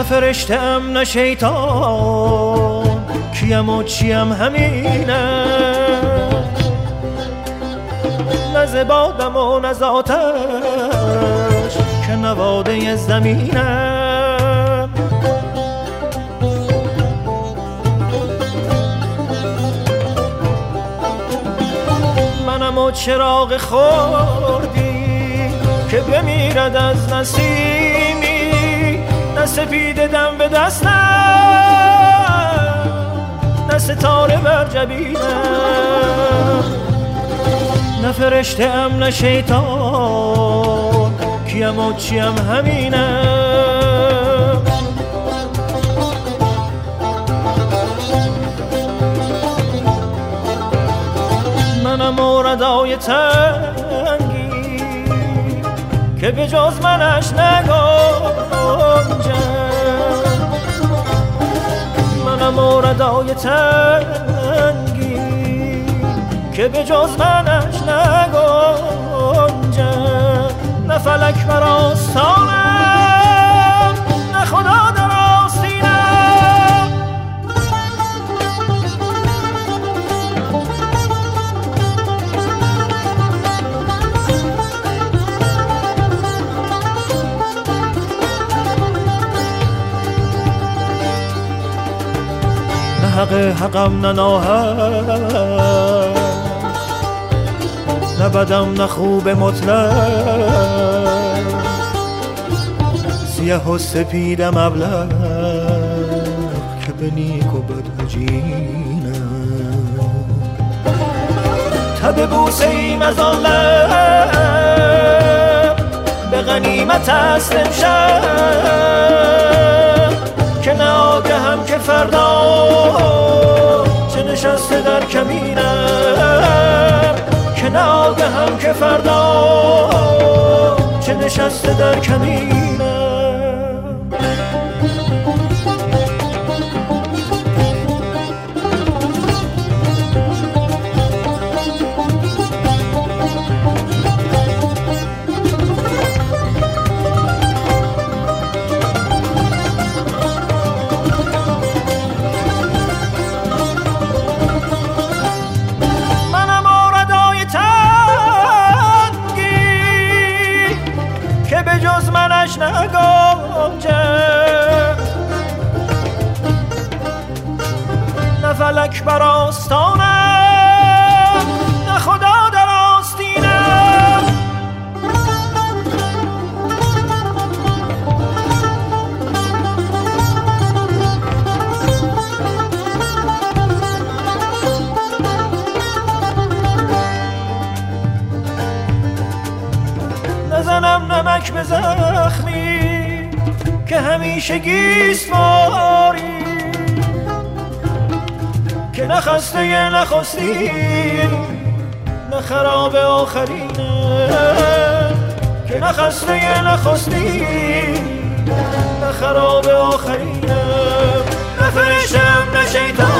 فرشته‌ام نه شیطان، کیم و چیم همینه، نه ز بادم و نه ز آتش که نواده زمینم. منم و چراغ خوردی که بمیرد از نسیمی، نه سپید دم به دستم، نه ستاره بر جبینم، نه فرشته‌ام نه شیطان، کیم و چیم همینم. منم و ردای تنگی که به جز منش نگنجم، منم و ردای تنگی که به جز منش نگنجم، نه فلک بر آستانم، نه خدا در آستینم. نه حق حقم نه ناحق، نه بدم نه خوب مطلق، سیه و سپیدم ابلق که به نیک و بد عجینم. تب بوسه ایم از آن لب به غنیمت است امشب، که نه آگهم که فردا چه نشسته در کمینم، که نه آگهم که فردا چه نشسته در کمینم. نه فلک بر آستانم، نه خدا در آستینم. نزنم نمک به زخمی که همیشه گیسواری، که نخسته نخستی نه خراب آخرینه، که نخسته نخستی نه خراب آخرینه. نه فرشتم نه شیطان،